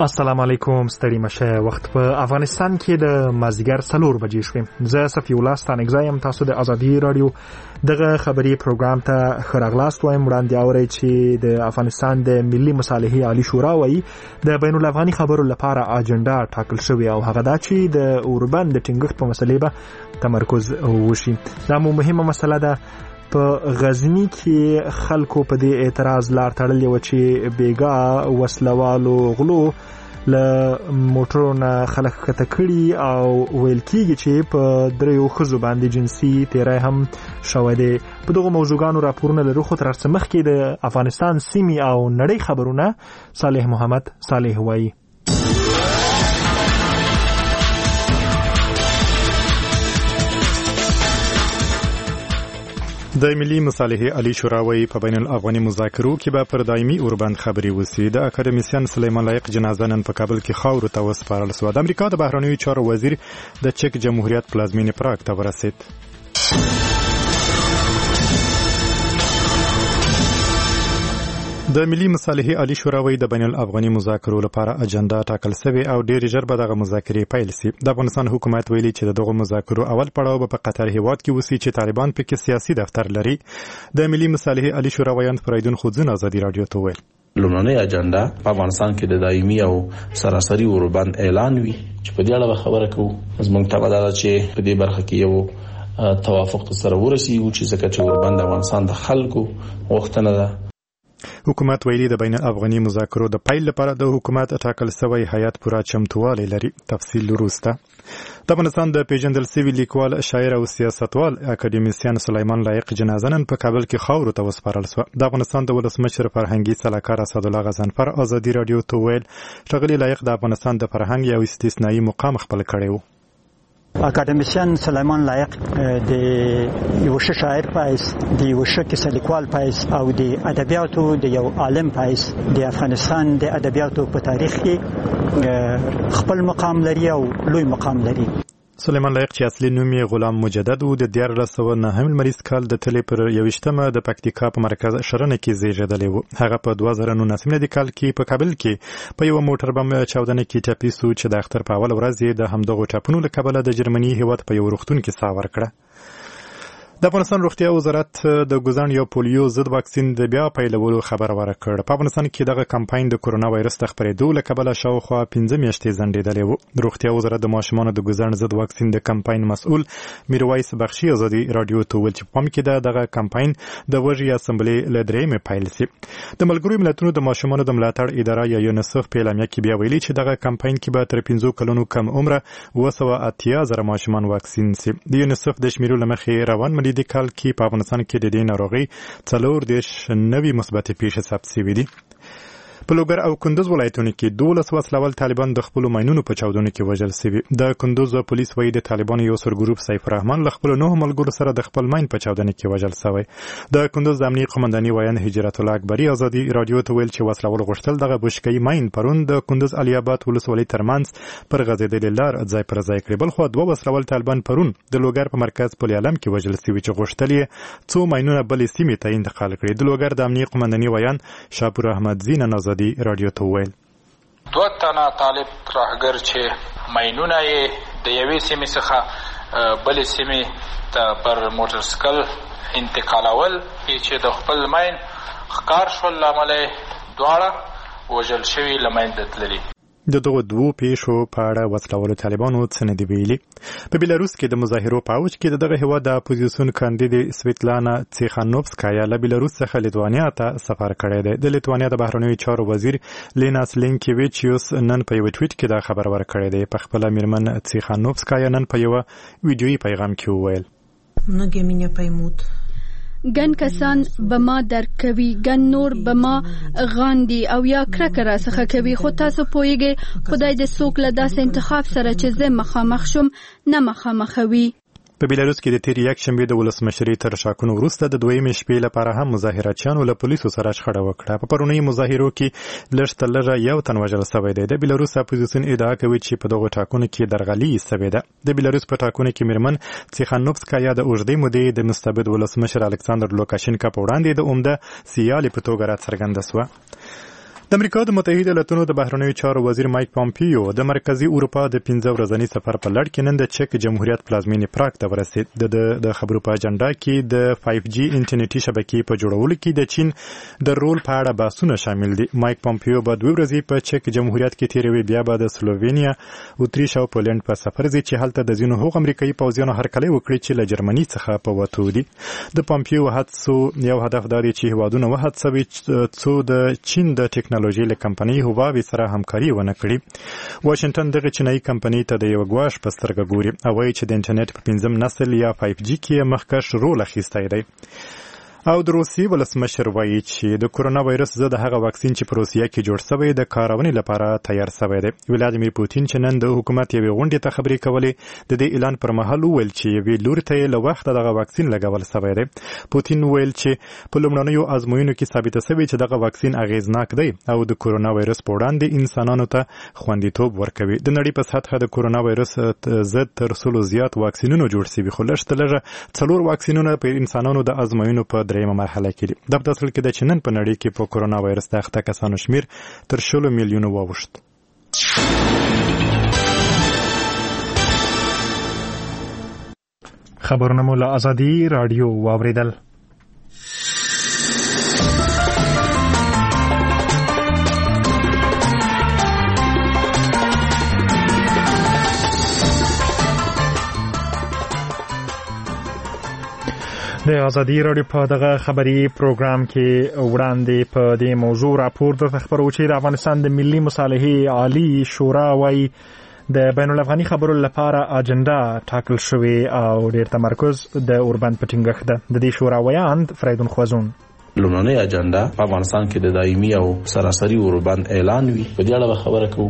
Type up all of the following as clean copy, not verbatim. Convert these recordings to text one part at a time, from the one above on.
السلام علیکم. ستړي مشه. وخت په افغانستان کې د مازدیګر 4 بجې شوې. زه صفی الله ستانګزایم. تاسو د ازادي رادیو دغه خبری پروګرام ته خراغلاست وایم. وړاندې اورئ چې د افغانستان د ملي مصالحې عالی شورا وایي د بین الافغاني خبرو لپاره اجنډا ټاکل شوې او هغه دا چې د اوربند د ټینګښت په مسلې به تمرکز وشي. دا مهمه مسله ده. په غزنی کې خلکو په دې اعتراض لار تړلې و چې بیګا وسلوالو غلو له موټرو نه خلک ښکته کړي او ویل کېږي چې په 3 ښځو باندې جنسي تیری هم شوی دی. په دغو موضوعګانو راپورونه لرو، خو تر څه مخکې د افغانستان سیمې او نړۍ خبرونه صالح محمد صالح وایي. د ملي مصالحې عالی شورا وایي په بین الافغاني مذاکرو کې به پر دایمي اوربند خبرې وشي. د اکاډمیسین سلیمان لایق جنازه نن په کابل کې خاورو ته وسپارل شوه. د امریکا د بهرنیو چارو وزیر د چک جمهوریت پلازمینې پراګ ته ورسید. د ملي مصالحې عالی شورا وایي د بین الافغاني مذاکرو لپاره اجنډا ټاکل شوې او ډېر ژر به دغه مذاکرې پیل شي. د افغانستان حکومت ویلي چې دغه مذاکرو اول پړاو به په قطر هیواد کې وشي چې طالبان پکې سیاسي دفتر لري. د ملي مصالحې عالی شورا ویاند فرایدون خودزون ازادي رادیو ته ویل لومړنۍ اجنډا په افغانستان کې د دایمي او سراسري اوربند اعلان وی چې په دې اړه خبره کوو. زموږ ته ودا چې په دې برخه کې یو توافق سره ورسیږو چې ځکه چې اوربند افغانستان د خلکو غوښتنه ده. حکومت ویلي د بین الافغاني مذاکرو د پیل لپاره د حکومت ټاکل شوی هیئت پوره چمتووالی لري. تفصیل وروسته. د افغانستان د پیژندل شوي لیکوال، شاعر او سیاستوال اکاډمیسین سلیمان لایق جنازه نن په کابل کې خاورو ته وسپارل شوه. د افغانستان د ولسمشر فرهنګي سلاکار اسدالله غضنفر ازادي رادیو ته ویل ښاغلي لایق د افغانستان د فرهنګ یو استثنایی مقام خپل کړی و. اکاډمیسین سلیمان لایق د یو ښه شاعر پایس، د یو ښه کیسه لیکوال پایس او د ادبیاتو د یو عالم پایس د افغانستان د ادبیاتو په تاریخ کې خپل مقام لري او لوی مقام لري. سلیمان لایق چې اصلي نوم یې غلام مجدد و، د 1909 لمریز کال د تلې پر 21مه د پکتیکا په مرکز شرنه کې زیږیدلی و. هغه په 2019 میلادي کال کې په کابل کې په یو موټر بم چاودنه کې ټپي شو چې د اختر په اول ورځ یې د همدغو ټاپونو له کبله د جرمني هیواد په یو روغتون کې ساه ورکړه. د افغانستان روغتیا وزارت د ګوزن یو پولیو ضد واکسین د بیا پیلولو خبر ورکړ. په افغانستان کې دغه کمپاین د کورونا وایرس د خپرېدو له کبله شاوخوا 15 میاشتې ځنډېدلی و. د روغتیا وزارت د ماشومانو د ګوزن ضد واکسین د کمپاین مسؤل میرویس بخشي ازادي رادیو ته ویل چې په پام کې دغه کمپاین د وږي اسمبلې له 3مې پیل شي. د ملګرو ملتونو د ماشومانو د ملاتړ اداره یا یونیسف په اعلامیه کې بیا ویلي چې دغه کمپاین کې به تر 15 کلونو کم عمره 280,000 ماشومان واکسین شي. د یونیسف د شمیرو له مخې روان ملیدي کال کې په افغانستان کې د دې ناروغۍ 40 نوي مثبتې پیښې ثبت شوي دي. په لوګر او کندوز ولایتونو کې 12 وسلوال طالبان د خپل ماینونو په چاودنو کې وژل شوي. د کندوز پولیس وایي د طالبانو یو سرګروپ سیف الرحمن له خپل 9 ملګرو سره د خپل ماین په چاودنه کې وژل شوی. د کندوز د امنیت قومنداني وایي هجرت الله اکبری ازادي رادیو ته ویل چې وسلوال غوښتل دغه بشکې ماین پرون د کندوز علي آباد ولسوالۍ ترمنځ پر غځېدلې لار ځای پر ځای کړی. بل خو 2 وسلوال طالبان پرون د لوګر په مرکز پل علم کې وژل شوي چې غوښتل یې څو ماینونه بلې سیمې ته انتقال کړي. د لوګر د امنیت قومنداني وایي شاپور احمد زین ازادي رادیو ته 2 تنه طالب راهګر چې ماینونه یې د یوې سیمې څخه بلې سیمې ته پر موټرسایکل انتقالول چې د خپل ماین ښکار شول له امله دواړه وژل شوي له منځه تللي. د دغو 2 پیښو په اړه وسلوالو طالبانو څه نه دي ویلي. په بیلاروس کې د مظاهرو په اوج کې دغه هیواد د اپوزیسیون کاندید سویتلانا تیخانوفسکایا له بیلاروس څخه لیتوانیا ته سفر کړی دی. د لیتوانیا د بهرنیو چارو وزیر لیناس لینکیویچیوس نن په یو ټویټ کې دا خبر ورکړی دی. په خپل میرمن تیخانوفسکایا نن په یو ویډیویي پیغام کې وویل многие меня поймут. ګن کسان به ما درک کوي، ګن نور به ما غاندي او یا کرکه را څخه کوي، خو تاسو پوهیږئ خدای د څوک له داسې انتخاب سره چې زه مخامخ شم نه مخامخوي. په بیلاروس کې د تیر یک شنبه د ولسمشرۍ تر شاکنو وروسته د 2مې شپې لپاره هم مظاهراتچیانو له پولیسو سره شخړه وکړه. په پرونی مظاهرو کې لږ تر لږه یو تن وژل شوی دی. د بیلاروس اپوزیسیون ادعا کوي چې په دغو ټاکنو کې درغلي شوې ده. د بیلاروس په ټاکنو کې میرمن تیخانوفسکایا د اوږدې مودې د مستبد ولسمشر الکساندر لوکاشینکا په وړاندې د عمده سیالې په توګه راڅرګنده شوه. د د امریکا د متحده ایالاتونو د بهرنیو چارو وزیر مایک پامپیو د مرکزی اروپا د 15 ورځني سفر په لړ کې نن د چک جمهوریت پلازمینې پراګ ته ورسېد. د خبرو په اجنډا کې د 5G انټرنیټي شبکې په جوړولو کې د چین د رول په اړه بحثونه شامل دي. مایک پامپیو به 2 ورځې په چک جمهوریت کې تیروي، بیا به د سلووینیا، اتریش او پولند په سفر ځي چې هلته د ځینو هغو امریکایي پوځیانو هرکلی وکړي چې له جرمني څخه په وتو دي. د پامپیو هڅو یو هدف دا دی چې هیوادونه وهڅوي څو د چین د ټیکنالوژي له کمپنۍ هواوی سره همکاري ونه کړي. واشنگټن دغه چینایي کمپنۍ ته د یو غواش په سترګه ګوري او وایي چې د انټرنیټ په 5م نسل یا 5G کې مخکښ رول اخیستی دی. او د روسیې ولسمشر وایي چې د کورونا وایرس ضد هغه واکسین چې په روسیه کې جوړ شوی د کارونې لپاره تیار شوی دی. ولادیمیر پوتین چې نن د حکومت یوې غونډې ته خبرې کولې، د دې اعلان پر مهال وویل چې یوې لوري ته له وخته دغه واکسین لګول شوی دی. پوتین وویل چې په لومړنیو ازموینو کې ثابته شوی چې دغه واکسین اغیزناک دی او د کورونا وایرس په وړاندې انسانانو ته خوندیتوب ورکوي. د نړۍ په سطحه د کورونا وایرس ضد تر 100 زیات واکسینونه جوړ شوي، خو لږ تر لږه 4 واکسینونه په انسانانو د ازموینو په دریمه مرحله کې دي. د اصل کې د چینن په نړۍ کې په کورونا وایرس د اخته کسانو شمیر تر 100 میلیونو واوښت. خبرونه مو له آزادي رادیو واوریدل. د آزادي رادیو په دغه خبري پروګرام کې وړاندې په دې موضوع راپور درته خبرو چې د افغانستان د ملي مصالحې عالی شورا وايي د بین الافغاني خبرو لپاره اجنډا ټاکل شوی او ډېر تمرکز د اوربند په ټینګښت ده. د دې شورا ویاند فریدون خوازون لومړنۍ اجنډا په افغانستان کې د دایمي او سراسري اوربند اعلان وی. په دې اړه خبره کوو.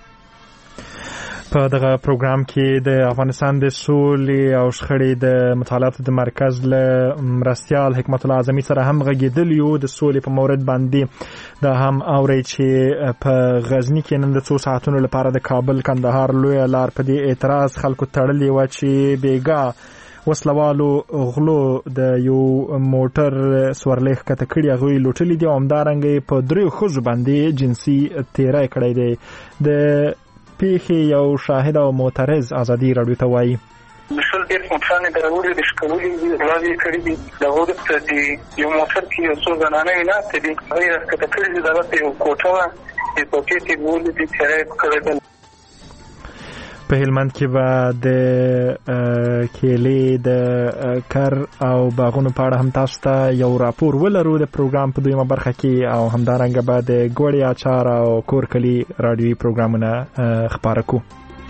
په دغه پروګرام کې د افغانستان د سولې او شخړې د مطالعاتو د مرکز له مرستیال حکمت الله اعظمي سره هم غږېدل یو. د سولې په مورد باندې دا هم اوري چې په غزني کې نن د 2 ساعتونو لپاره د کابل کندهار لوی لار په دې اعتراض خلکو تړلې و چې بیګا وسلوالو غلو د یو موټر سورلیخ کته کړی غوي لوټلې دي او همدارنګ په 3 خزو باندې جنسي تیرای کړی دی. د پیخي یو شاهد او معترض آزادي رادیو ته وایي مشل ډېر موټرانې درولې د شکولې دي، غلاوې کړي دي. د وروسته د یو موټر کې یو څو زنانې ناستې دي، هغوی راښکته کړي دي. دغه یو کوټه وه، د کوټې ته یې بولې دي، تیری یې کړی. په هلمند کې به د کېلې د کر او باغونو په اړه هم تاسو ته یو راپور ولرو د پروګرام په دویمه برخه کې، او همدارنګه به د ګوړې اچار او کورکلي رادیوي پروګرامونه خپاره کوو.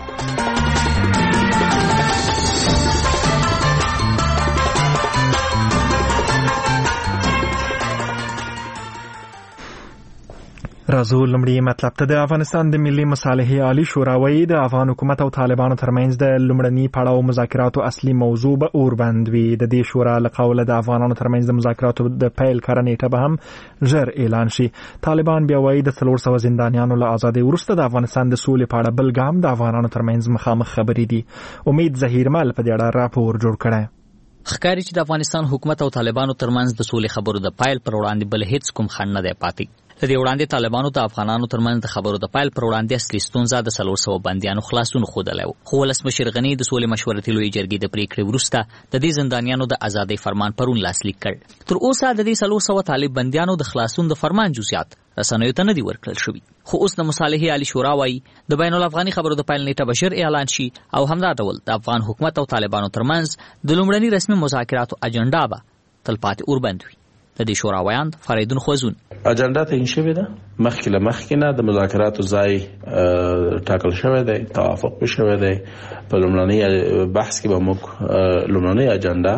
راځو لومړی مطلب ته. د افغانستان د ملي مصالحې عالی شورا وایي د افغان حکومت او طالبانو ترمنځ د لومړني پړاو مذاکراتو اصلي موضوع به اوربند وي. د دې شورا له قوله د افغانانو ترمنځ د مذاکراتو د پیل کړه نیټه به هم ژر اعلان شي. طالبان بیا وایي د 300 زندانیانو له ازادۍ وروسته د افغانستان د سولې په اړه بل ګام د افغانانو ترمنځ مخامخ خبرې دي. امید ظهیرمل په دې اړه راپور جوړ کړی. ښکاري چې د افغانستان حکومت او طالبانو ترمنځ د سولې خبرو د پیل پر وړاندې بل هیڅ کوم خنډ نه دی پاتې. د دې وړاندې طالبانو د افغانانو ترمنځ د خبرو د پیل پر وړاندې اصلي ستونزه د 300 بندیانو خلاصون ښودلی و، خو ولسمشر غني د سولې مشورتي لویې جرګې د پریکړې وروسته د دې زندانیانو د ازادۍ فرمان پرون لاسلیک کړ. تر اوسه د دې 300 طالب بندیانو د خلاصون د فرمان جزئیات رسنیو ته نه دي ورکړل شوي، خو اوس د مصالحې عالی شورا وایي د بین الافغاني خبرو د پیل نیټه به ژر اعلان شي او همدا ډول د افغان حکومت او طالبانو ترمنځ د لومړني رسمي مذاکراتو اجنډا به تلپاتې اوربند وي. د دې شورا ویاند فریدون خوازون اجنډا تعیین شوې ده، مخکې له مخکې نه د مذاکراتو ځای ټاکل شوی دی، توافق شوی دی. په لومړني بحث کې به موږ لومړنی اجنډا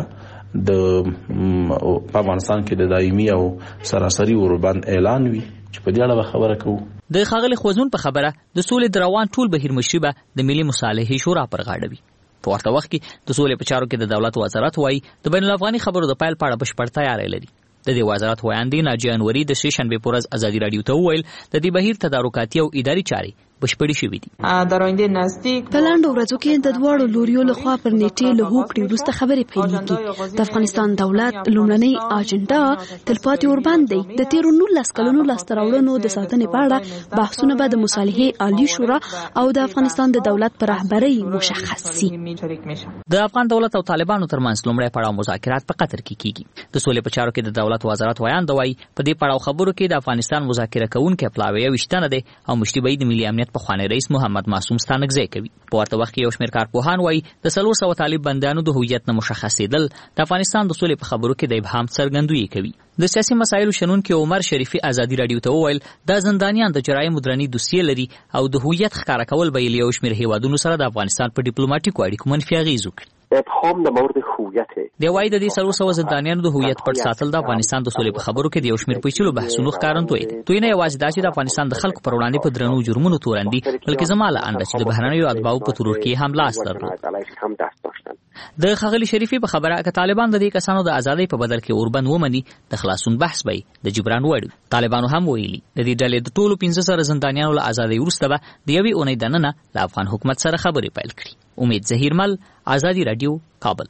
په افغانستان کې د دایمي او سراسري اوربند اعلان وي چې په دې اړه خبره کوو. د ښاغلي خوازون په خبره د سولې د روان ټول بهیر مشري به د ملي مصالحې شورا پر غاړه وي. په ورته وخت کې د سولې په چارو کې د دولت وزارت وایي د بین الافغاني خبرو د پیل په اړه بشپړ تیاری لري. د دې وزارت ویاندې ناجیه انوري د شنبې په ورځ ازادي رادیو ته وویل د دې بهیر تدارکاتي او اداري چارې بشپړې شوې دي. در آینده نزدیک په لاندو ورځو کې د دواړو لوریو لخوا پر نیټې له هوکړې وروسته خبرې پیلېږي. د افغانستان دولت لومړنۍ اجنډا تلپاتې اوربند دی. د تیرو 19 کلونو لاسته راوړنو د ساتنې په اړه بحثونه به د مصالحې عالی شورا او د افغانستان د دولت پر رهبرۍ مشخص شي. د افغان دولت او طالبانو ترمنځ لومړی پړاو مذاکرات په قطر کې کیږي. د سولې په چارو کې د دولت وزارت ویان دوی په دې پړاو خبرو کې د افغانستان مذاکره کوونکي پلاوی وشتنه دي او مشتي د ملي امنیت په خوانی رئیس محمد معصوم ستانکزی کوي. په ورته وخت کې یو شمېر کارپوهان وایي د 400 طالب بندیانو د هویت نه مشخصېدل د افغانستان د سولې په خبرو کې د ابهام څرګندوي کوي. د سیاسي مسایلو شنونکي عمر شریفي ازادي رادیو ته وویل د زندانیان د جرایمو درنی دوسیې لري او د هویت ښکارا کول به یو شمېر هیوادونو سره د افغانستان په ډیپلوماټیکو اړیکو منفي اغېز وکړي. ابهام د مورد هویت دی وایي د دې 400 زندانیانو د هویت پټ ساتل د افغانستان د سولې په خبرو کې د یو شمېر پیچلو بحثونو ښکارندوی دی. دوی نه یوازې دا چې د افغانستان د خلکو پر وړاندې په درنو جرمونو تورن دي بلکې زماله انده چې د بهرنیو اتباعو په ترور کې هم لاس درلود. د ښاغلي شریفي په خبره که طالبان د دې کسانو د ازادۍ په بدل کې اوربند ومني د خلاصون بحث به د جبران وړ. طالبانو هم ویلي د دې ډلې د ټولو 15 زندانیانو له ازادۍ وروسته به د یوې اونۍ دننه له افغان حکومت سره خبرې پیل کړي. امید ظهیرمل، ازادي رادیو، کابل.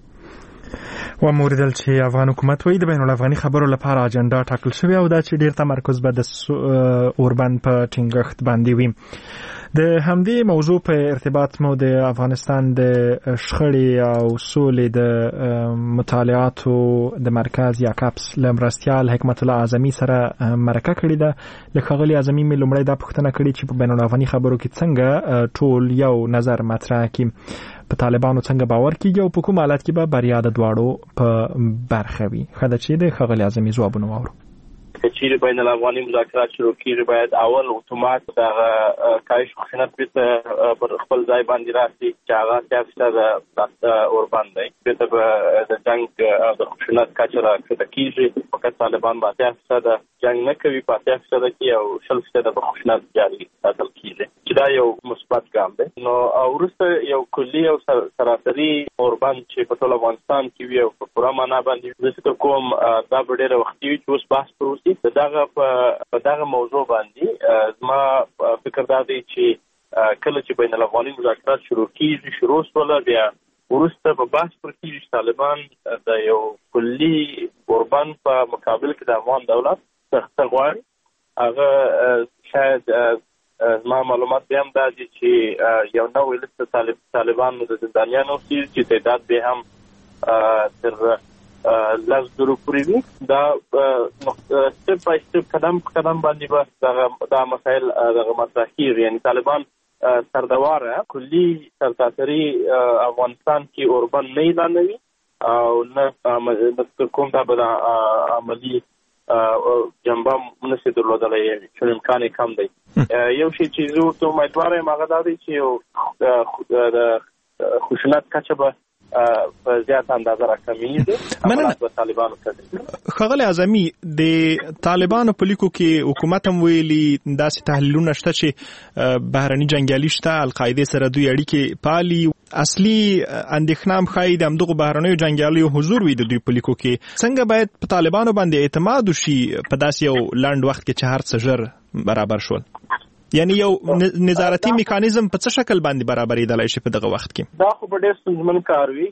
و موریدل چې افغان حکومت وایي د بین الافغاني خبرو لپاره اجنډا ټاکل شوې او دا چې ډیر تمرکز به د اوربند په ټینګښت باندې وي. د همدې موضوع په ارتباط مو د افغانستان د شخړې او سولې د مطالعاتو د مرکز یا کاپس لمرستیال حکمت الله اعظمي سره مرکه کړې ده. له ښاغلي اعظمي مې لومړی دا پوښتنه کړې چې په بین الافغاني خبرو کې څنګه ټول یو نظر مطرح کړي، په طالبانو څنګه باور کیږي او په کوم حالت کې به بریا د دواړو په برخه وي. خدای چې د ښاغلي اعظمي ځوابونه واورو. چې بین الافغاني مذاکرات شروع کیږي باید اول اتومات د کاهش خشونت پر خپل ځای باندې راسي چې هغه سیاست د اوربند دی. بیرته د جنگ د خشونت کچه راکښته کیږي. فقط طالبان با سیاست د جنگ نه کوي، په سیاست کې او 40% د خشونت جاري ساتل کیږي چې دا یو مثبت ګام دی. نو وروسته یو کلی او سراسري اوربند چې په ټول افغانستان کې وي او په پوره معنا باندې د فکر کوم دا به ډېر وخت وي چې اوس بحث وروسته په دغه موضوع باندې زما فکر دا دی چې کله چې بین الافغاني مذاکرات شروع شول بیا وروسته په بحث پر کېږي طالبان د یو کلي اوربند په مقابل کې د افغان دولت څخه غواړي. هغه شاید زما معلومات بیا هم دا دي چې یو نوې لسته طالبانو د زندانیانو چې تعداد به هم تر 10,000 پورې وي. دا سټپ بای سټپ قدم په قدم باندې به دا مسایل دغه مطرح کېږي. یعنی طالبان سردواره کلي سرتاسري افغانستان کې اوربند نه اعلانوي او نه کوم دا به عملي جنبه نشي درلودلی چې امکان یې کم دی. یو شی چې زه ورته امیدواره یم هغه دا دی چې د خشونت کچه به په زیات اندازه راکمیږي. مننه. طالبانو ته ښاغلی اعظمي د طالبانو په لیکو کې حکومت هم ویلي داسې تحلیلونه شته چې بهرني جنګیالي شته، القاعدې سره دوی اړیکې پالي. اصلي اندېښنه هم ښایي د همدغو بهرنیو جنګیالیو حضور وي د دوی په لیکو کې. څنګه باید په طالبانو باندې اعتماد وشي په داسې یو لنډ وخت کې چې هر څه ژر برابر شول؟ یعنی یو نظارتي میکانیزم په څه شکل باندې برابرېدلی شي په دغه وخت کې؟ دا خو به ډېر ستونزمن کار وي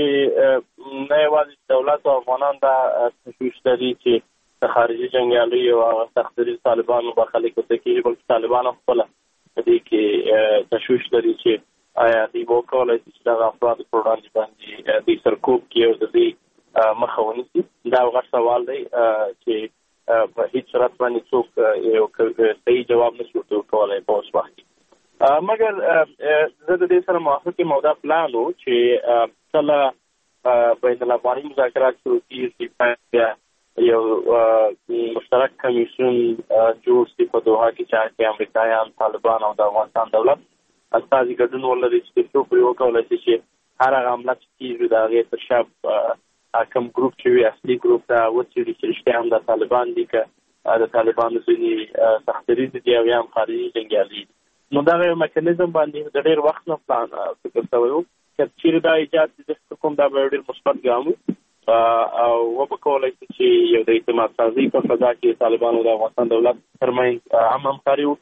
چې نه یوازې دولت او افغانان دا تشویش لري چې د خارجي جنګیالیو او هغه سختدریز طالبانو برخلیک ورته کېږي، بلکې طالبان هم خپله په دې کې تشویش لري چې آیا دوی به وکولی شي چې دغه افرادو پر وړاندې باندې دوی سرکوب کړي او د دوی مخه ونیسي. دا یو غټ سوال دی چې په هیڅ صورت باندې څوک یو صحیح جواب نشي ورکولی په اوس وخت کې. مګر زه د دې سره موافق یم او دا پلان و چې کله بین الافغاني مذاکرات شروع کېږي بیا یو مشترک کمیسیون جوړ شي په دوحه کې چې امریکایان، طالبان او د افغانستان دولت استازي ګډون ولري چې څوک پرې وکولی شي چې هر هغه عمله چې کېږي د هغې تر شا کوم ګروپ چې وي اصلي ګروپ ته وڅېړي چې رښتیا هم د طالبان دي که د طالبانو ځینې سختدریز دي او یا هم خارجي جنګیالي دي. نو دغه یو میکانیزم باندې د ډېر وخت نه پلان فکر شوی و که چیرې دا ایجاد شي زه فکر کوم دا به ډېر مثبت ګام وي او وبه کولی شي چې یو د اعتماد سازۍ په فضا کې طالبانو د افغانستان دولت ترمنځ هم همکاري وکړي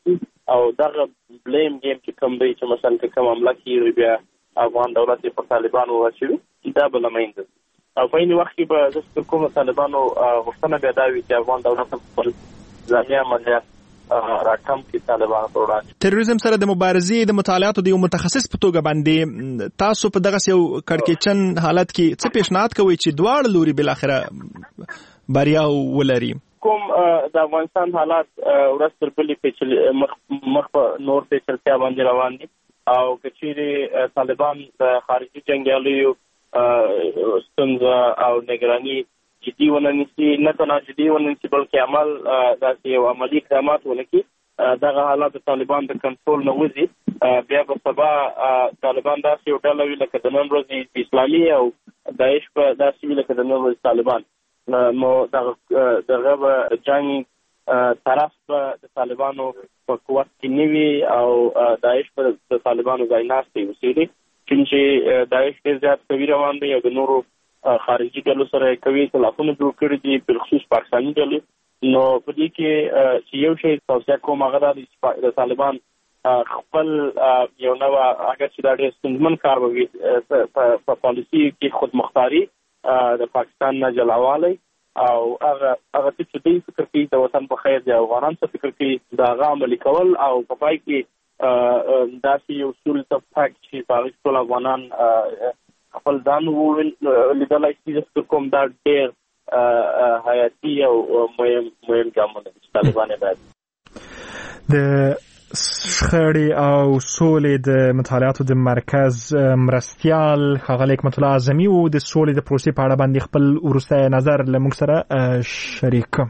او دغه بلیم گیم چې کوم دی چې مثلا کوم عمله کیږي بیا افغان دولت په طالبانو ورچوي دا به لمینځي او په این وخت کې به د کوم طالبانو غوښتنه بیا دا وي چې افغان دولت خپل ځاني عملیات راکم کې طالبانو پر وړاندې تروریزم سره د مبارزې د مطالعاتو د یو متخصص په توګه باندې تاسو په دغه یو کړکېچن حالت کې څه پیشنهاد کوئ چې دواړه لوري بل اخره بریا ولري؟ کوم د افغانستان حالات ورځ تر بلې پیچلې مخ په نور پیچلتیا باندې روان دي او کچېرې طالبان د خارجي جنګیالیو ستونزه او نگراني جدي ونه نیسي نه تنها جدي ونه نیسي بلکې عمل داسې یو عملي اقدامات ونه کړي دغه حالات د طالبان د کنټرول نه وځي بیا به سبا طالبان داسې یو ډله وي لکه د نن ورځې اسلامي او داعش په داسې وي لکه د نن ورځې طالبان نو دغه جنگ طرف به د طالبانو په قوت کې نه وي او داعش په د طالبانو ځای ناستې اوسېږي چې داعش ډېر زیات قوي روان دی او د نورو خارجي ډلو سره قوي اختلافونه جوړ کړي دي بالخصوص پاکستاني ډلې نو په دې کې چې یو شی توصیه کوم هغه دا دی چې د طالبان خپل یو نوع اگر چې دا ډېر ستونزمن کار به وي په پالیسي کې خودمختاري د پاکستان نه جلاوالی او هغه څه چې دوی فکر کوي د وطن په خیر د افغانان څه فکر کوي د هغه عملي کول او په پای کې داسې یو اصول تفاق چې په هغې ټول افغانان خپل ځان لیدلی شي زه کوم دا ډېر حیاتي او مهم ګامونه دي چې طالبان یې باید د شخړې او سولې د مطالعاتو د مرکز مرستیال ښاغلی حکمت الله اعظمي و د سولې د پروسې په اړه باندې خپل وروستی نظر له موږ سره شریک.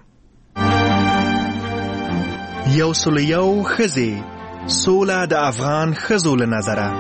101 ښځې سوله د افغان ښځو له نظره.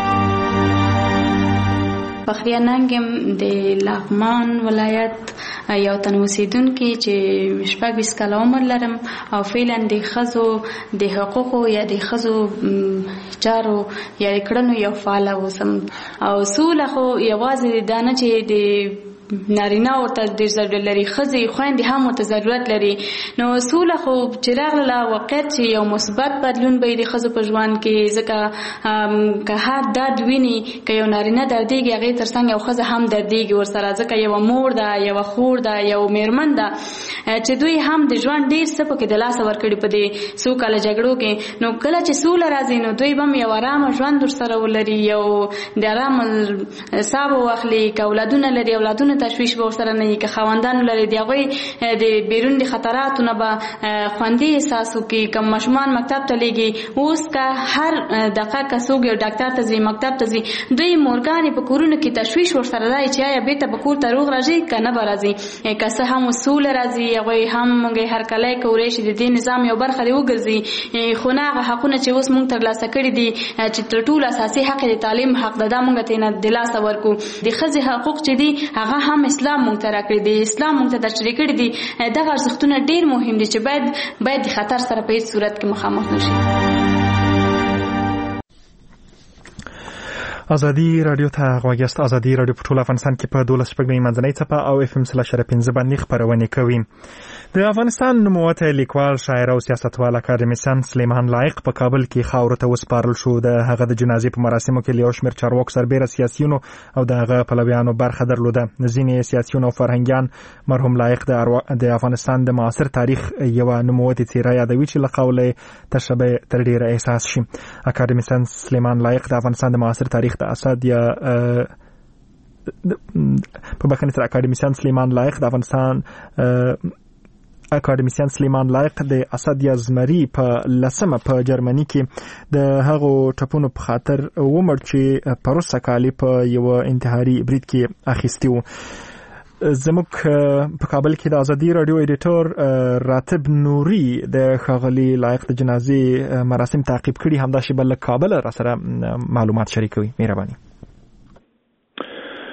فخریه ننګم د لغمان ولایت یو تن اوسیدونکي چې 26 کاله عمر لرم او فعلا د ښځو د حقوقو یا د ښځو چارو یا کړنو یو فعال اوسم او سوله خو یوازې دا نه چې د نارینه ورته ډېر ضرورت لري ښځې خویندې هم ورته ضرورت لري نو سوله خو چې راغله واقعیت چې یو مثبت بدلون به د ښځو په ژوند کې ځکه که هر درد ویني که یو نارینه دردېږي هغې تر څنګ یو ښځه هم دردېږي ورسره ځکه یوه مور ده یوه خور ده یو میرمن ده چې دوی هم د ژوند ډېر څه پکې د لاسه ورکړي په دې څو کاله جګړو کې نو کله چې سوله راځي نو دوی به هم یو ارامه ژوند ورسره ولري یو د ارام ساه به واخلي که اولادونه لري اولادونه تشویش به ورسره نه وي که خاوندانو لري د هغوی د بیرون د خطراتو نه به خوندي احساس وکړي که ماشومان مکتب ته لیږي اوس که هر دقیقه که څوک یو ډاکټر ته ځي مکتب ته ځي دوی مورګانې په کورونو کې تشویش ورسره دی چې آیا بېرته به کور ته روغ راځي که نه به راځي که څه هم سوله راځي هغوی هم موږ هرکلی کولی شي د دې نظام یو برخه دې وګرځي خو نه هغه حقونه چې اوس موږ ترلاسه کړي دي چې تر ټولو اساسي حق د تعلیم حق ده دا موږ ته نه د لاسه ورکو د ښځې حقوق چې دي هغه هم اسلام موږ ته راکړي دي اسلام موږ ته تشریح کړي دي دغه ارزښتونه ډېر مهم دي چې باید د خطر سره په هیڅ صورت کې مخامخ نشي. ازادي رادیو ته غوږ یاست. ازادي رادیو په ټول افغانستان کې په 12 شپږمې منځنۍ څپه او FM/5 باندې خپرونې کوي. د افغانستان نوموتی لیکوال شاعر او سیاستوال اکاډمیسن سلیمان لایق په کابل کې خاورو ته وسپارل شو. د هغه د جنازې په مراسمو کې یو شمېر چارواکو سربیره سیاسیونو او د هغه پلویانو برخه درلوده. ځینې سیاسیون او فرهنګیان مرحوم لایق د افغانستان د معاصر تاریخ یوه نوموتې څیره یادوي چې له قوله تشبه تر ډیره احساس شي. اکاډمیسن سلیمان لایق د افغانستان د معاصر تاریخ د اسد یا په بخښنې سره اکاډمیسن سلیمان لایق د افغانستان اکاډمیسن سلیمان لایق د اسد یا زمري په 10 په جرمني کې د هغو ټپونو په خاطر ومړ چې پروسه کالي په یو انتحاري برید کې اخیستی وو. زموږ په کابل کې د ازادي رادیو ایډیټور راتب نوري د ښاغلي لایق د جنازې مراسم تعقیب کړي همدا شیبه له کابل را سره معلومات شریکوي. مهرباني.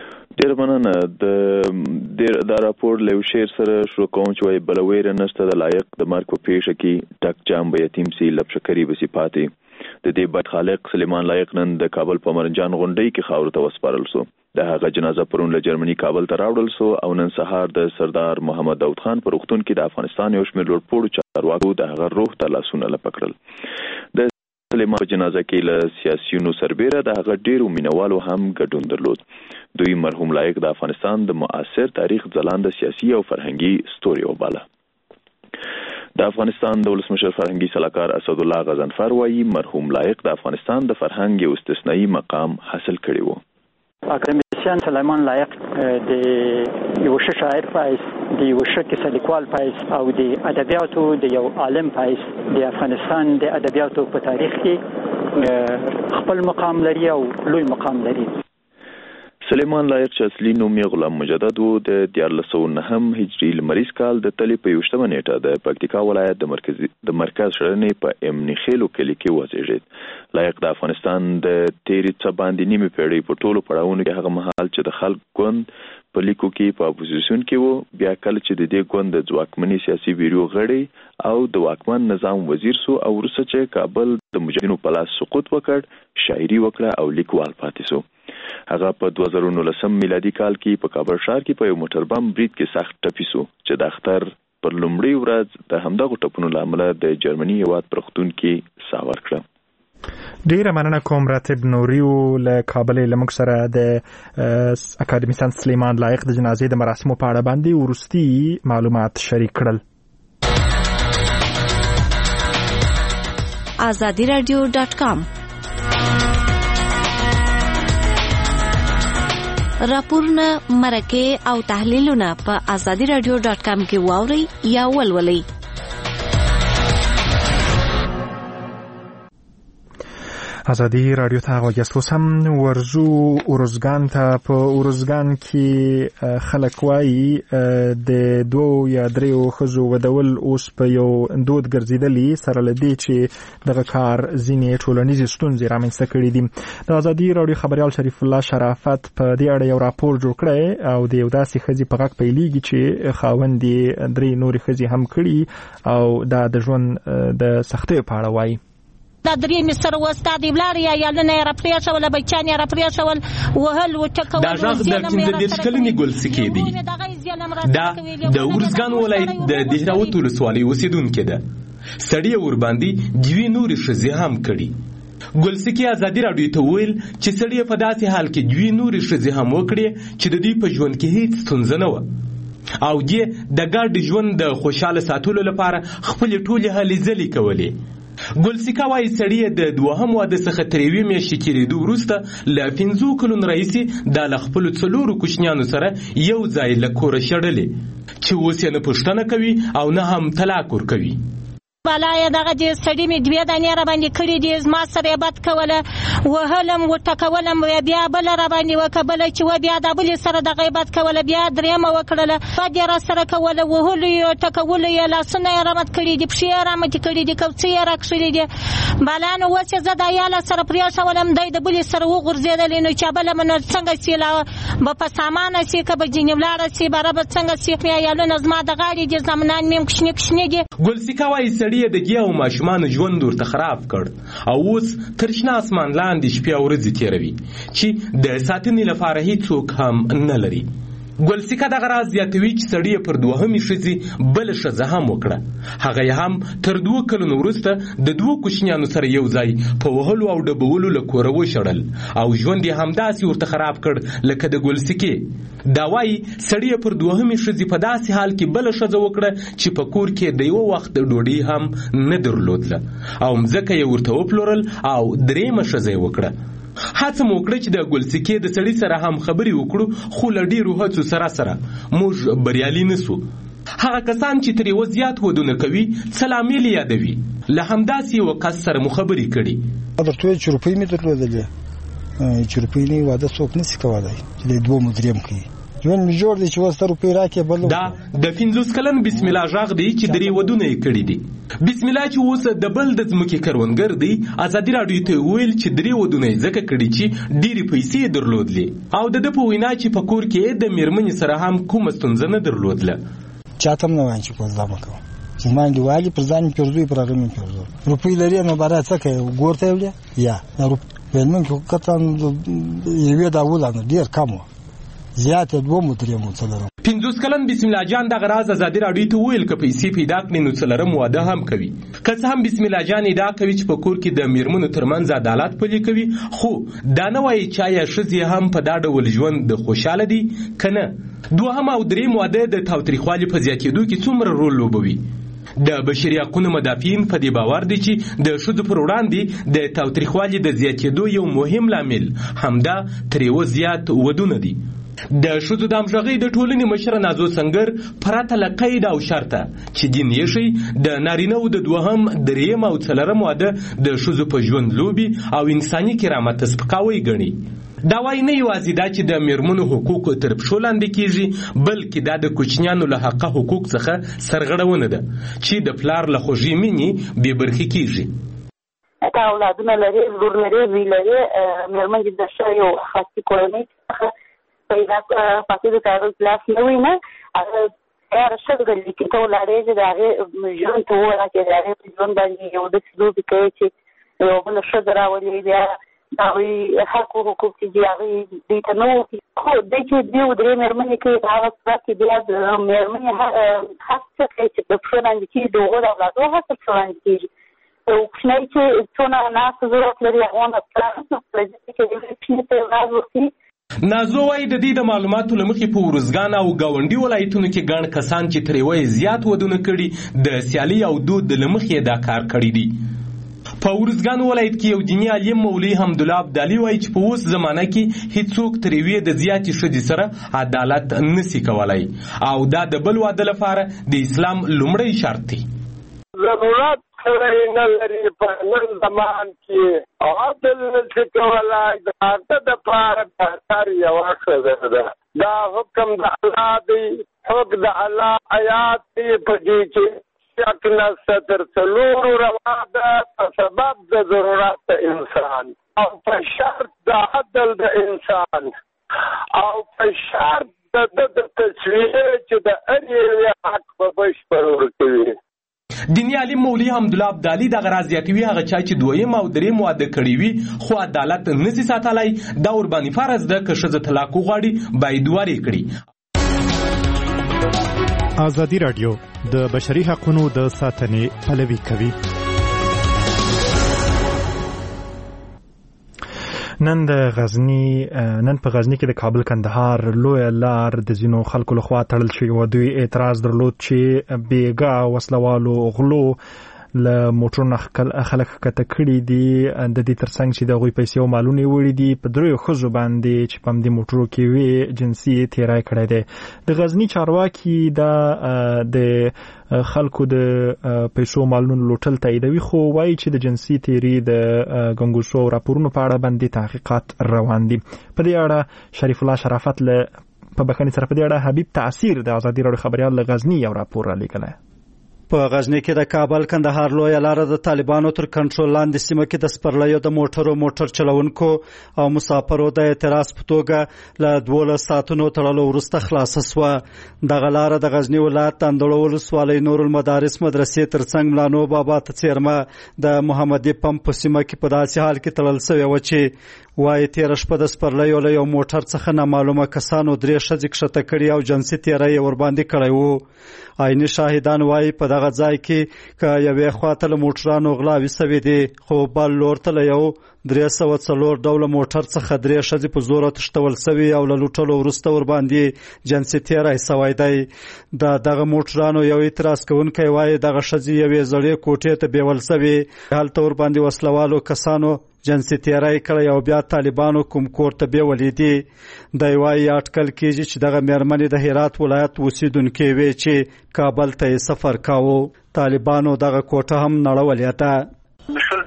ډېر مننه. د راپور له شیر سره شروع کوم چې بلویر نشته د لایق د مرګ په پیښه کې ټک جام به یتیم سي لبشکری بسی پاتې. د دې بد خالق سلیمان لایق نن د کابل په مرنجان غونډۍ کې خاور ته وسپارل سو. د هغه جنازه پرون له جرمني کابل ته راوړل سو او نن سهار د سردار محمد داود خان په روغتون کې د افغانستان یو شمېر لوړپوړو چارواکو د هغه روح ته لاسونه لپکړل. د سلیمان په جنازه کې له سیاسيونو سربېره د هغه ډېرو مینوالو هم ګډون درلود. دوی مرحوم لایق د افغانستان د معاصر تاریخ ځلانده سیاسي او فرهنګي ستوري وباله. د افغانستان د ولسمشر فرهنګي سلاکار اسد الله غضنفر وایي مرحوم لایق د افغانستان د فرهنګ یو استثنایی مقام حاصل کړی و. اکادمیسیان سلیمان لایق د یو ښه شاعر پایس، د یو ښه کیسه لیکوال پایس او د ادبیاتو د یو عالم پایس د افغانستان د ادبیاتو په تاریخ کې خپل مقام لري او لوی مقام لري. سلیمان لایق چې اصلي نوم یې غلام مجدد و د 1409 هجري لمریز کال د تلې په 21 نیټه د پکتیکا ولایت د مرکز شړنې په امنی خیلو کلی کې وزیږید. لایق د افغانستان د تیری څه باندې نیمه پیړۍ په ټولو پړاوونو کې هغه مهال چې د خلک ګوند په لیکو کې په اپوزیشن کې وو، بیا کله چې د دې ګوند د ځواکمنۍ سیاسي بیرو غړی او د واکمن نظام وزیر سو او وروسته چې کابل د مجاهدینو په لاس سقوط وکړ، شاعري وکړه او لیکوال پاتې سو. هغه په 2019 میلادي کال کې په کابل ښار کې په یو موټر بم برید کې سخت ټپي سو چې د اختر پر لومړۍ ورځ د همدغه ټپونو له امله د جرمني هیواد پر روغتون کې ساه ورکړه. ډیره مننه کوم راتب نوریو له کابل لمک سره د اکادمیسان سلیمان لایق د جنازې د مراسمو په اړه باندې ورستي معلومات شریک کړل. azadiradio.com راپورونه، مرکې او تحلیلونه په azadiradio.com کې واورئ یا ولولئ. ازادي رادیو ته غوږ اوس هم ورزو اورزګان ته. په اورزګان کې خلک وایي د 2 یا 3 ښځو ودول اوس په یو دود ګرځېدلي سره له دې چې دغه کار ځینې ټولنیزې ستونزې رامنځته کړي دي. د ازادي رادیو خبریال شریف الله شرافت په دې اړه یو راپور جوړ کړی او د یو داسې ښځې په غږ پیلېږي چې خاوند یې 3 نورې ښځې هم کړي او دا د ژوند د سختیو په اړه وایي. دا درې مستر وستاد بلار یا یالنه را پریښه ولا بچان را پریښه ول وهل وټکول. دا ځاغ د 15 کلنې ګل سکې دي. دا د اورزګان ولایت د دهراوت ولسوالۍ اوسیدونکو ده. سړی ور باندې دوی نورې ښځې هم کړي. ګل سکې ازادي رادیو ته ویل چې سړی په داسې حال کې دوی نورې ښځې هم وکړي چې د دوی په ژوند کې هیڅ ستونزه نه و او دې د ګډ ژوند د خوشاله ساتلو لپاره خپل ټولې هلې ځلې کولې. ګلسیکا وايي سړی د دوهم واده څخه تر یوې میاشتې کېدو وروسته له 15 کلونو راهیسې د له خپلو 4 کوچنیانو سره یو ځای له کوره شړلې چې اوس یې نه پوښتنه کوي او نه هم طلاق ورکوي. بالا دغه دې سړی مې 2 دانې را باندې کړې دي، زما سره بد کوله وهلم وټکولم بیا بل را باندې وکبل چې و بیا د بل سره د غیبت کوله بیا درېمه وکړله بد را سره کوله وهلو یو ټکولو یې لاسونه یې رامت کړي دي، پښې یې رامت کړي دي، کوڅې یې راکښلي دي. بالا نو اوس یې زه د یاله سره پرېښولم، دی د بلې سره وغورځېدلې نو چې بله به نو څنګه سي به په سامانه سي که به جینې ولاړه سي باره به څنګه سي. بیا یالونه زما د غاړې دي، زمنان مې هم کوچني کوچني دي. ګلسیکا وایي سړي د ګیا او ماشومانو ژوند ورته خراب کړ او اوس تر شنه اسمان لاندې شپې او ورځې تېروي چې د ساتنې لپاره هیڅوک هم نه لري. ګلسیکا دغه راز زیاتوي چې سړی پر دوهمې ښځې بله ښځه هم وکړه. هغه یې هم تر 2 کلونو وروسته د 2 کوچنیانو سره یو ځای په وهلو او ډبولو له کوره وشړل او ژوند یې همداسې ورته خراب کړ لکه د ګلسیکې. دا وایي سړی پر دوهمې ښځې په داسې حال کې بله ښځه وکړه چې په کور کې د یوه وخت ډوډۍ هم نه درلودله او مځکه یې ورته وپلورل او 3مه ښځه یې وکړه. هڅه مو وکړه چې د ګلسیکې د سړي سره هم خبرې وکړو خو له ډېرو هڅو سره موږ بریالي نه سو. هغه کسان چې ترې یوه زیات ودونه کوي څه لامل یادوي. له همداسې یوه کس سره مو خبرې کړي. درته وایي چې روپۍ مې درلودلې چې روپۍ نه واده څوک نشي کولی چې د 2 مدریم کوي ژوند می جوړ دی چې وسته روپی راکې بل دا د 15 کلن بسم الله ژغ دی چې درې ودونه یې کړی دي. بسم الله چې اوس د بل د ځمکې کروندګر دی، ازادي راډیو ته ویل چې درې ودونه یې ځکه کړي چې ډېرې پیسې درلودلې او د ده په وینا چې په کور کې د مېرمنې سره هم کومه ستونزه نه درلودله. چاته هم نه وایم چې کوزده مه کوه چې زما انډیوالي پر ځان مې پېرزوي پر هغه مې پېرزوي. روپۍ لري نو باره څه کوې ګور ته یې وړې یا ویلمن کې قطعا یوې داوله نو ډېر کم وه زیات یې 2 3 څلورم. 15 کلن بسم الله جان دغه راز ازادي راډیو ته ویل که پیسې پیدا کړي نو څلورم واده هم کوي. که څه هم بسم الله جان ادعا کوي چې په کور کې د میرمنو ترمنځ عدالت پلي کوي، خو دا نه وایي چې آیا ښځې هم په دا ډول ژوند خوشحاله دي که نه. دوهم او درېیم واده د تاوتریخوالي په زیاتېدو کې څومره رول لوبوي. د بشري حقوقو مدافعین په دې باور دي چې د ښځو پر وړاندې د تاوتریخوالي د زیاتېدو یو مهم لامل همدا تر یوه زیات ودونه دي. د ښځو د همغږۍ د ټولنې مشره نازو سنگر پرته له قید او شرطه چې دین یې ښیي د نارینهو د دوهم درېیم او څلورم واده د ښځو په ژوند لوبي او انساني کرامت سپکاوی ګڼي. دا وایي نه یوازې دا چې د میرمنو حقوق تر پښو لاندې کیږي، بلکې دا د کوچنیانو له حقه حقوق څخه سرغړونه ده چې د پلار له خوږې مینې بې برخې کیږي. که اولادونه لري، لور لري، زوی لري، میرمن چې د ښه یو خاصې کورنۍ څخه پیدا فاسد کارو کلاس نه وي نه هغه هر څه د لیکي ته ولاړې چې د هغې ژوند ته ووایه چې د هغې په ژوند باندې یو داسې لوبې کوي چې یو بله ښځه راولي بیا د هغوی حق او حقوق چې دي هغوی دوی ته نه وکړي. خو دی چې دوی درې مېرمنې کوي په هغه صورت کې بیا د مېرمنې حق څه کوي چې په پښو لاندې کېږي د هغو د اولادو حق په پښو لاندې کېږي. یو کوچنی چې څونه ناسته ضرورت لري هغه نه پلار نشي کولی چې د کوچني ته لاس ورکړي. نازو وايي د دې د معلوماتو له مخې په ورزګان او ګاونډي ولایتونو کې ګڼ کسان چې تر یوه زیات ودونه کړي د سیالي او دود له مخې دا کار کړی دي. په ورزګان ولایت کې یو دیني عالم مولوي حمدالله ابدالي وايي چې په اوس زمانه کې هیڅوک تر یوې د زیاتې ښځې سره عدالت نسی کولی او دا د بل واده لپاره د اسلام لومړی شرط دی. ضرورت سره نه لري په نن زمان کې عدل نشي کولی. د هغه دپاره بهتر یوه ښځه ده. دا حکم د الله دی، حکم د الله آیات دی په دې چې شک نشته تر څلورو روا ده په سبب د ضرورت د انسان او په شرط د عدل د انسان او په شرط د تصویر چې د هر یوې حق په بشپړ ورکوي. دیني عالم مولوي حمدالله ابدالي دغه راز زیاتوي هغه چا چې دویم او درېیم واده کړی وي خو عدالت نسی ساتلی دا ورباندې فرض ده که ښځه طلاق وغواړي باید وارې کړي. ازادي راډیو د بشري حقوقو د ساتنې پلوي کوي. نن په غزنی کې د کابل کندهار لوی لار د زینو خلکو لخوا تړل شوی و. دوی اعتراض درلود چې بیګا وسلوالو غلو له موټرونو خلک کته کړي دي د دې ترڅنګ چې د غوي پیسې او مالونه وړي دي په دریو خزو باندې چې پم دي موټرو کې وی جنسي تیرای کړی دی. د غزنی چارواکي د خلکو د پیسو مالونو لوټل تاییدوي خو وایي چې د جنسي تیری د ګنګوسو راپورونو په اړه باندې تحقیقات روان دي. په دې اړه شریف الله شرافت له په بخښنې سره په دې اړه حبیب تاثیر د ازادي راډیو خبريال له غزنی یو راپور را لیکلی. په غزنی کې د کابل کندهار لویه لاره د طالبانو تر کنټرول لاندې سیمه کې د سپرلیو د موټر چلونکو او مسافرو د اعتراض په توګه له 12 ساعتونو تړلو وروسته خلاصه شوه. دغه لاره د غزنی ولایت اندړو ولسوالۍ نور المدارس مدرسې ترڅنګ ملانو بابا ته څیرمه د محمدي پمپ په سیمه کې په داسې حال کې تړل شوې وه چې وایي تېره شپه د سپرلیو له یو موټر څخه نامعلومه کسانو 3 ښځې کښته کړي او جنسي تیری یې ورباندې کړی و. عیني شاهدان وایي په دغه ځای کې که یوې خواته له موټرانو غلاوې سوي دي خو بل لور ته له یو 304 ډوله موټر څخه 3 ښځې په زوره تښتول سوي او له لوټلو وروسته ورباندې جنسي تیری سوی دی. دغه موټرانو یو اعتراض کوونکی وایي دغه ښځې یوې زړې کوټې ته بیول سوي هلته ورباندې وسلوالو کسانو جنسي تیری کړی او بیا طالبانو کوم کور ته بیولې دي. دی وایي اټکل کېږي چې دغه مېرمنې د هرات ولایت اوسېدونکې وې چې کابل ته یې سفر کاوه. طالبانو دغه کوټه هم نړولې ده. شل ډېر موټر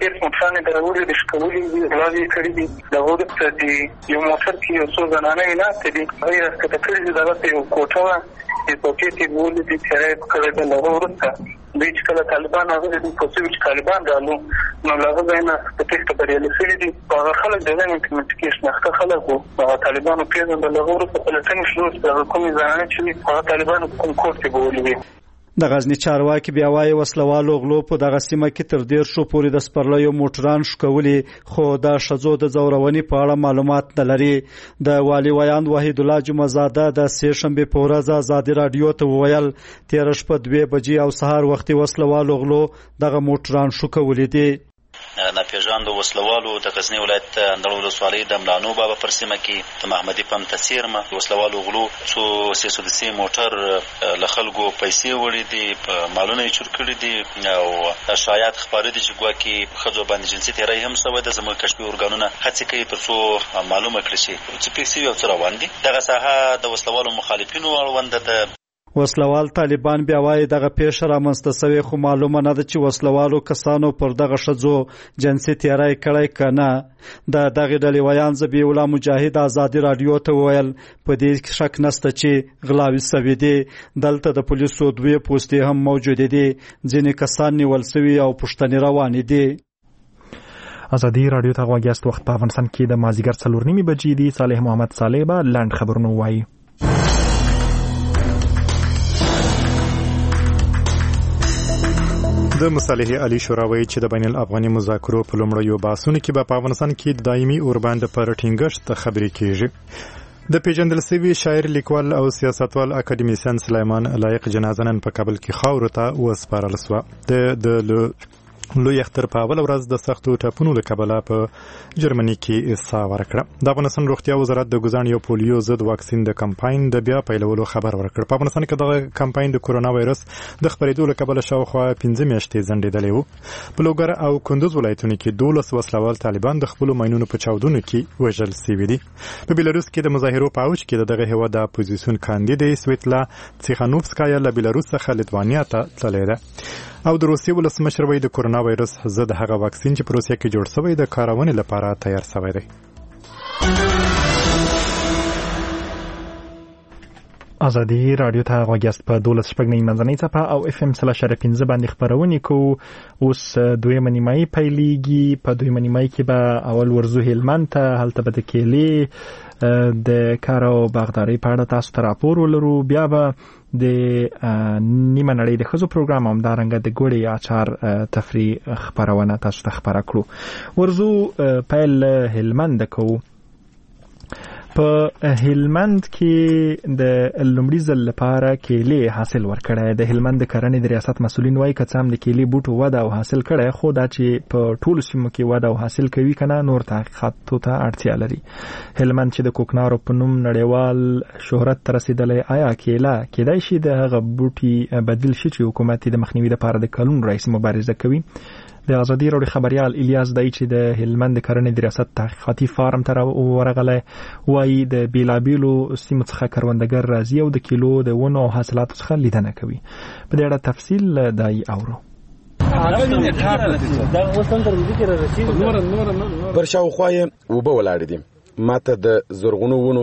کوټانې درولې د شکولې دي غلاوې کړي دي د وروسته د یو موټر کې یو څو زنانې ناستې دي هغوی راښکته کړي دي دغه یو کوټه وه د کوټې ته یې بولې دي تیاره یې کړی ده له هغه وروسته دوی چې کله طالبان راغلي دي پوه شوي چې طالبان رالو نو له هغه ځای نه په تېښته بریالي شوي دي هغه خلک د ځای امپلیمنټ کې شناخته خلک وو هغه طالبانو پېژندل له هغه وروسته پلټنې شروع چې هغه کومې زنانې چې وي هغه طالبانو په کوم کور کې بولې وي. د غزنی چارواکي بیا وايي وسلوالو غلو په دغه سیمه کې تر 10 پورې د سپرلیو موټران شکولي خو د شذو د زورونې په اړه معلومات نه لري. د والي ویاند وحید الله جمعزاده د سې شنبه په ورځ ازادي رادیو ته وویل 13 شپه 2 بجې او سهار وختي وسلوالو غلو دغه موټران شکولي دي. ناپېژاندو وسلوالو د غزنی ولایت اندړ ولسوالۍ د ملانو بابا پر سیمه کې د محمدي پم تسیرمه وسلوالو غلو څو سیسودسي موټر له خلکو پیسې وړي دي مالونه یې چور کړي دي او شایعات خپاره دي چې ګواکې ښځو باندې جنسي تېری هم شوی ده. زموږ کشفي ارګانونه هڅې کوي تر څو معلومه کړي شي چې پیښې شوي او څه روان دي. دغه ساحه د وسلوالو مخالفینو اړونده ده. وسلوال طالبان بیا وايي دغه پیښه رامنځته شوې خو معلومه نه ده چې وسلوالو کسانو پر دغه ښځو جنسي تېری کړی که نه. د دغې ډلې ویان ذبیح الله مجاهد ازادي راډیو ته وویل په دې شک نشته چې غلاوې شوې دي. دلته د پولیسو 2 پوستې هم موجودې دي. ځینې کسان نیول شوي او پوښتنې روانې دي. ازادي راډیو ته غوږ یاست. وخت په افغانستان کې د مازدیګر 4:30 بجې دي. صالح محمد صالح به لنډ خبرونه وایي. د مصالحې علی شوراوي چې د بین الافغاني مذاکرو په لومړیو بحثونو کې په افغانستان کې د دایمي اوربند پر ټینګښت خبرې کیږي. د پیژندل شوي شاعر لیکوال او سیاستوال اکاډمیسین سلیمان لایق جنازه نن په کابل کې خاورو ته وسپارل شوه. د لوی اختر په اول ورځ د سختو ټاپونو له کبله په جرمني کې ساه ورکړه. د افغانستان روغتیا وزارت د ګزان یو پولیو ضد واکسین د کمپاین د بیا پیلولو خبر ورکړ. په افغانستان کې دغه کمپاین د کورونا وایرس د خپرېدو له کبله شاوخوا 15 میاشتې ځنډېدلی و. په لوګر او کندوز ولایتونو کې 12 وسلوال طالبان د خپلو ماینونو په چاودنو کې وژل شوي دي. په بیلاروس کې د مظاهرو په اوج کې دغه هېواد د اپوزیسیون کاندید سویتلا تیخانوفسکایا له بیلاروس څخه لیتوانیا ته تللې ده. او د روسیې ولسمشر وایي د کورونا وایرس ضد هغه واکسین چې په روسیه کې جوړ شوی د کارونې لپاره تیار شوی دی. ازادي راډیو ته غوږ یاست. په 12:00 منځنۍ څپه او FM 3.5 باندې خبرونه کوو. اوس دویمه نیمایي پیلېږي. په دویمه نیمایي کې به اول ورزو هلمند ته هلته به د کېلې د کار او باغدارۍ په اړه تاسو ته راپور ولرو. بیا به د نیمه نړۍ د ښځو پروګرام همدارنګه د ګوړې اچار تفریح خپرونه تاسو ته خپره کړو. ورزو پیل هلمند کوو. په هلمند کې د لومړي ځل لپاره کېلې حاصل ورکړی. د هلمند د کرنې د ریاست مسؤلین وایي که څه هم د کېلې بوټو وده او حاصل کړی خو دا چې په ټولو سیمو کې وده او حاصل کوي که نه نور تحقیقاتو ته اړتیا لري. هلمند چې د کوکنارو په نوم نړیوال شهرت ته رسېدلی آیا کېله کېدای شي د هغه بوټي بدیل شي چې حکومت د مخنیوي لپاره د کلونو راهیسې مبارزه کوي؟ د ازادي راډیو خبريال الیاس دای چې د هلمند کرنې د ریاست تحقیقاتي فارم ته ورغلی وایي د بیلابیلو سیمو څخه کروندګر راځي او د کیلو د ونو او حاصلاتو څخه لیدنه کوي. په دې اړه تفصیل دای اورو. پر شاوخوا یې اوبه ولاړې دي. ماته د زرغونو ونو